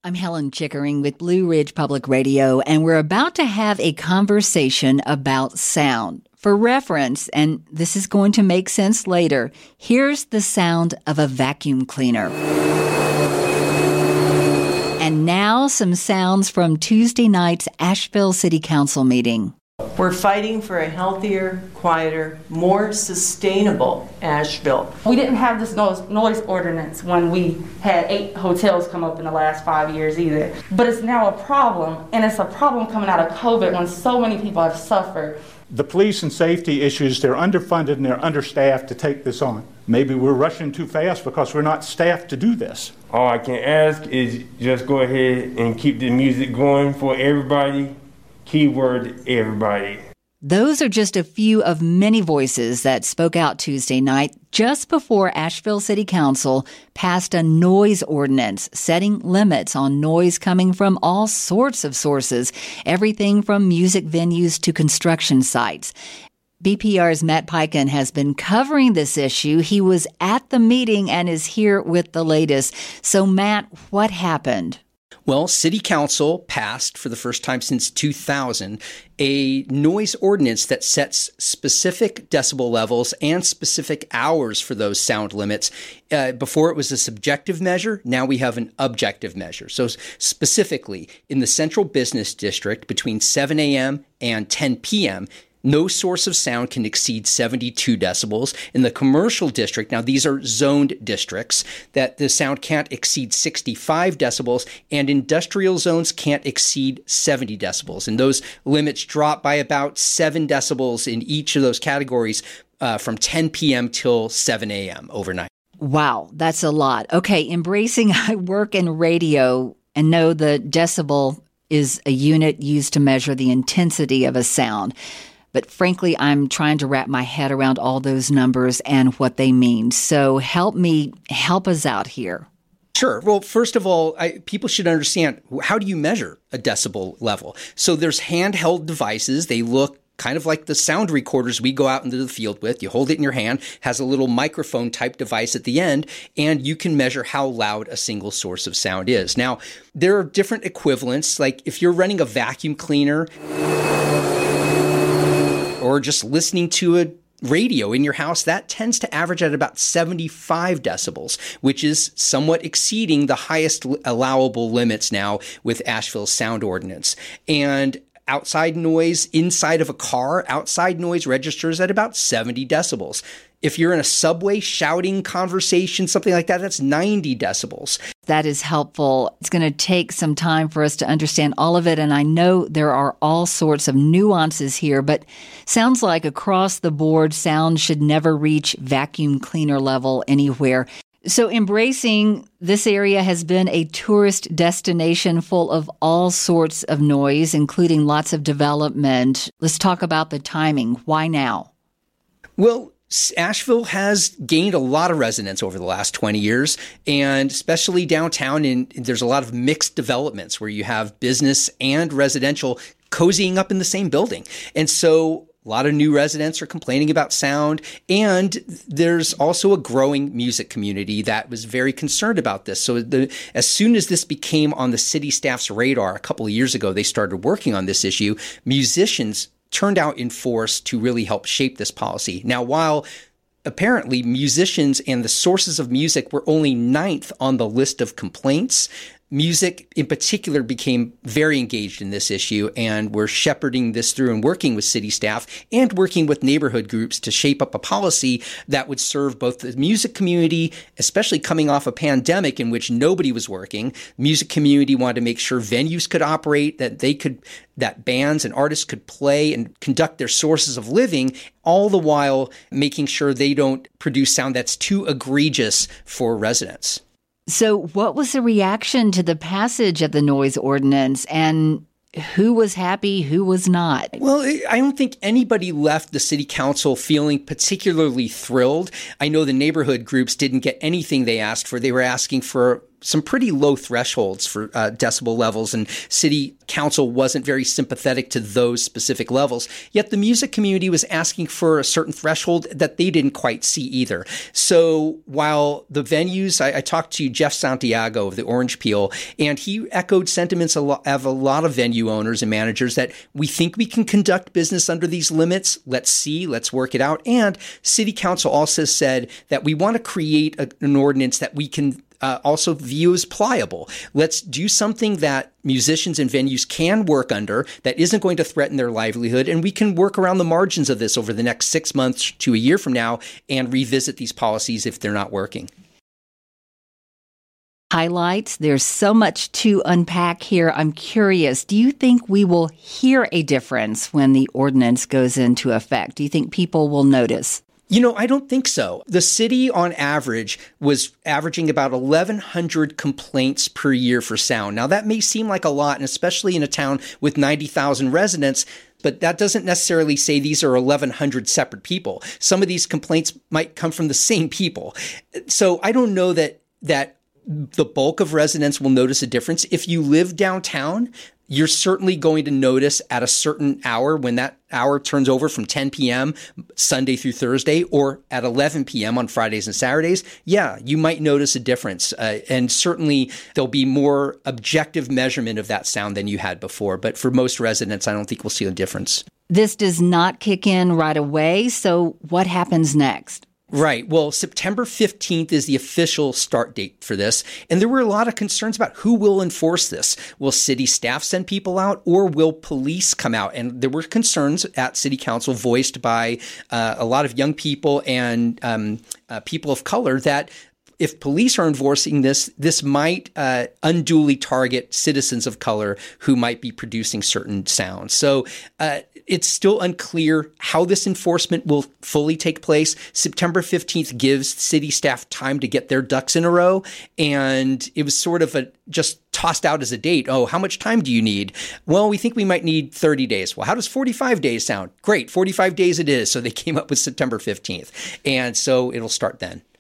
I'm Helen Chickering with Blue Ridge Public Radio, and we're about to have a conversation about sound. For reference, and this is going to make sense later, here's the sound of a vacuum cleaner. And now some sounds from Tuesday night's Asheville City Council meeting. We're fighting for a healthier, quieter, more sustainable Asheville. We didn't have this noise ordinance when we had 8 hotels come up in the last 5 years either. But it's now a problem, and it's a problem coming out of COVID when so many people have suffered. The police and safety issues, they're underfunded and they're understaffed to take this on. Maybe we're rushing too fast because we're not staffed to do this. All I can ask is just go ahead and keep the music going for everybody. Keyword, everybody. Those are just a few of many voices that spoke out Tuesday night just before Asheville City Council passed a noise ordinance setting limits on noise coming from all sorts of sources, everything from music venues to construction sites. BPR's Matt Peiken has been covering this issue. He was at the meeting and is here with the latest. So, Matt, what happened? Well, City Council passed for the first time since 2000 a noise ordinance that sets specific decibel levels and specific hours for those sound limits. Before it was a subjective measure, now we have an objective measure. So specifically, in the Central Business District between 7 a.m. and 10 p.m., no source of sound can exceed 72 decibels. In the commercial district, now these are zoned districts, that the sound can't exceed 65 decibels, and industrial zones can't exceed 70 decibels. And those limits drop by about 7 decibels in each of those categories from 10 p.m. till 7 a.m. overnight. Wow, that's a lot. Okay, embracing I work in radio and know the decibel is a unit used to measure the intensity of a sound. But frankly, I'm trying to wrap my head around all those numbers and what they mean. So help us out here. Sure. Well, first of all, people should understand, how do you measure a decibel level? So there's handheld devices. They look kind of like the sound recorders we go out into the field with. You hold it in your hand, has a little microphone type device at the end, and you can measure how loud a single source of sound is. Now, there are different equivalents. Like if you're running a vacuum cleaner or just listening to a radio in your house, that tends to average at about 75 decibels, which is somewhat exceeding the highest allowable limits now with Asheville's sound ordinance. And outside noise inside of a car, outside noise registers at about 70 decibels. If you're in a subway shouting conversation, something like that, that's 90 decibels. That is helpful. It's going to take some time for us to understand all of it, and I know there are all sorts of nuances here, but sounds like across the board, sound should never reach vacuum cleaner level anywhere. So embracing this area has been a tourist destination full of all sorts of noise, including lots of development. Let's talk about the timing. Why now? Well, Asheville has gained a lot of residents over the last 20 years, and especially downtown, and there's a lot of mixed developments where you have business and residential cozying up in the same building. And so a lot of new residents are complaining about sound, and there's also a growing music community that was very concerned about this. So as soon as this became on the city staff's radar a couple of years ago, they started working on this issue. Musicians turned out in force to really help shape this policy. Now, while apparently musicians and the sources of music were only 9th on the list of complaints, music in particular became very engaged in this issue, and we're shepherding this through and working with city staff and working with neighborhood groups to shape up a policy that would serve both the music community, especially coming off a pandemic in which nobody was working. Music community wanted to make sure venues could operate, that bands and artists could play and conduct their sources of living, all the while making sure they don't produce sound that's too egregious for residents. So what was the reaction to the passage of the noise ordinance, and who was happy, who was not? Well, I don't think anybody left the city council feeling particularly thrilled. I know the neighborhood groups didn't get anything they asked for. They were asking for some pretty low thresholds for decibel levels, and city council wasn't very sympathetic to those specific levels. Yet the music community was asking for a certain threshold that they didn't quite see either. So while the venues, I talked to Jeff Santiago of the Orange Peel, and he echoed sentiments of a lot of venue owners and managers that we think we can conduct business under these limits. Let's work it out. And city council also said that we want to create an ordinance that we can also view as pliable. Let's do something that musicians and venues can work under that isn't going to threaten their livelihood, and we can work around the margins of this over the next 6 months to a year from now and revisit these policies if they're not working. Highlights. There's so much to unpack here. I'm curious, do you think we will hear a difference when the ordinance goes into effect? Do you think people will notice? I don't think so. The city on average was averaging about 1,100 complaints per year for sound. Now, that may seem like a lot, and especially in a town with 90,000 residents, but that doesn't necessarily say these are 1,100 separate people. Some of these complaints might come from the same people. So I don't know that the bulk of residents will notice a difference. If you live downtown, you're certainly going to notice at a certain hour when that hour turns over from 10 p.m. Sunday through Thursday or at 11 p.m. on Fridays and Saturdays. Yeah, you might notice a difference. And certainly there'll be more objective measurement of that sound than you had before. But for most residents, I don't think we'll see a difference. This does not kick in right away. So what happens next? Right. Well, September 15th is the official start date for this. And there were a lot of concerns about who will enforce this. Will city staff send people out, or will police come out? And there were concerns at city council voiced by a lot of young people and people of color that if police are enforcing this might unduly target citizens of color who might be producing certain sounds. So it's still unclear how this enforcement will fully take place. September 15th gives city staff time to get their ducks in a row. And it was sort of just tossed out as a date. Oh, how much time do you need? Well, we think we might need 30 days. Well, how does 45 days sound? Great, 45 days it is. So they came up with September 15th. And so it'll start then.